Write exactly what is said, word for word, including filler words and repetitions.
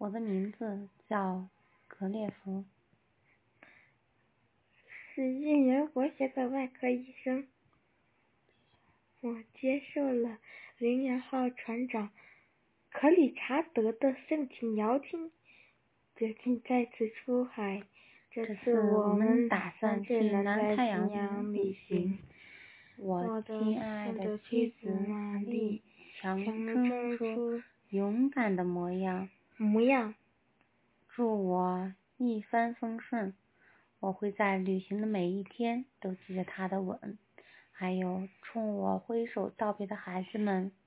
我的名字叫格列佛， 是婴儿国学的外科医生。我接受了零幺号船长克理查德的盛情邀请，决定再次出海。这次我们打算去南太平洋旅行。 我亲爱的妻子玛丽强撑出勇敢的模样。 模样。 祝我一帆风顺。我会在旅行的每一天都记着她的吻，还有冲我挥手道别的孩子们。